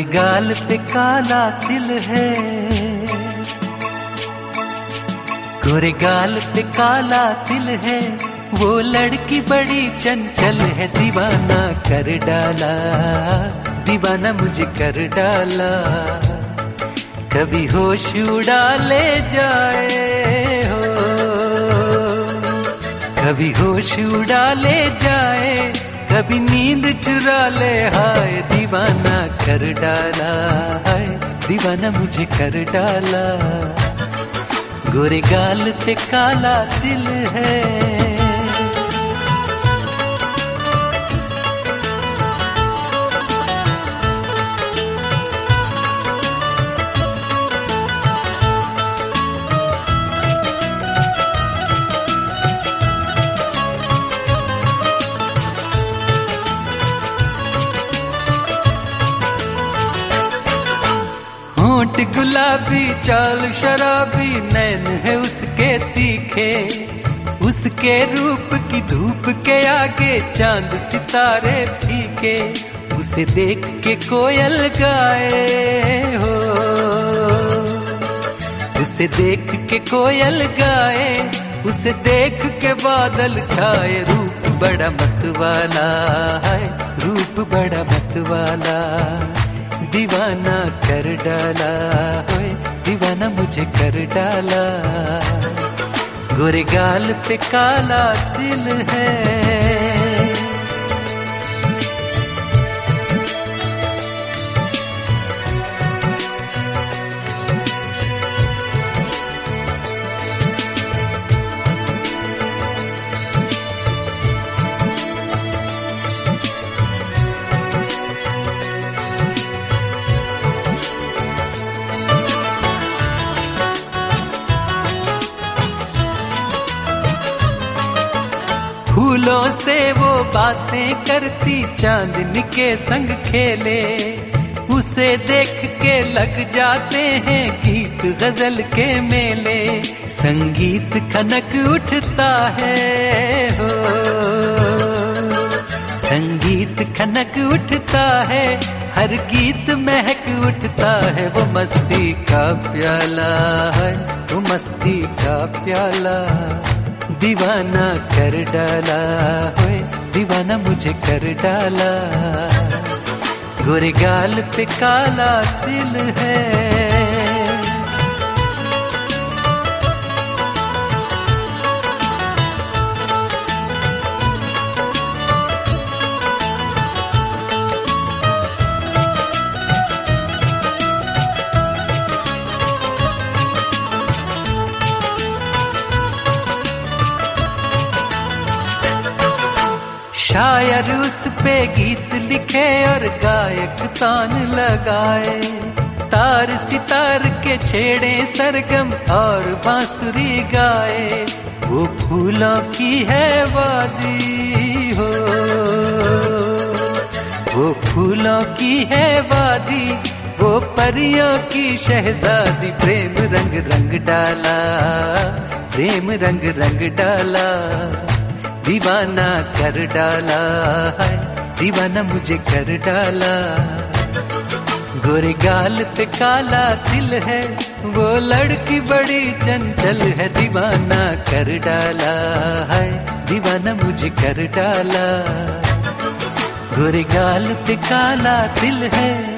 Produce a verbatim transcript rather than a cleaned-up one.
गाल पे काला तिल है, गोरे गाल पे काला तिल है, वो लड़की बड़ी चंचल है, दीवाना कर डाला, दीवाना मुझे कर डाला। कभी होश उड़ा ले जाए हो, कभी होश उड़ा ले जाए, कभी नींद चुरा ले, हाय दीवाना कर डाला, हाय दीवाना मुझे कर डाला। गोरे गाल पे काला तिल है। होंठ गुलाबी चाल शराबी, नैन है उसके तीखे, उसके रूप की धूप के आगे चांद सितारे फीके। उसे देख के कोयल गाए हो, उसे देख के कोयल गाए, उसे देख के बादल छाए। रूप बड़ा मतवाला है, रूप बड़ा मतवाला, दीवाना कर डाला, होए दीवाना मुझे कर डाला। गोरे गाल पे काला तिल है। फूलों से वो बातें करती, चांदनी के संग खेले, उसे देख के लग जाते हैं गीत गजल के मेले। संगीत खनक उठता है हो, संगीत खनक उठता है, हर गीत महक उठता है। वो मस्ती का प्याला है, वो मस्ती का प्याला, दीवाना कर डाला, होए दीवाना मुझे कर डाला। गोरे गाल पे काला तिल है। शायर उस पे गीत लिखे और गायक तान लगाए, तार सितार के छेड़े सरगम और बांसुरी गाए। वो फूलों की है वादी हो, वो फूलों की है वादी, वो परियों की शहजादी। प्रेम रंग रंग डाला, प्रेम रंग रंग डाला, दीवाना कर डाला है, दीवाना मुझे कर डाला। गोरे गाल पे काला तिल है, वो लड़की बड़ी चंचल है, दीवाना कर डाला है, दीवाना मुझे कर डाला। गोरे गाल पे काला तिल है।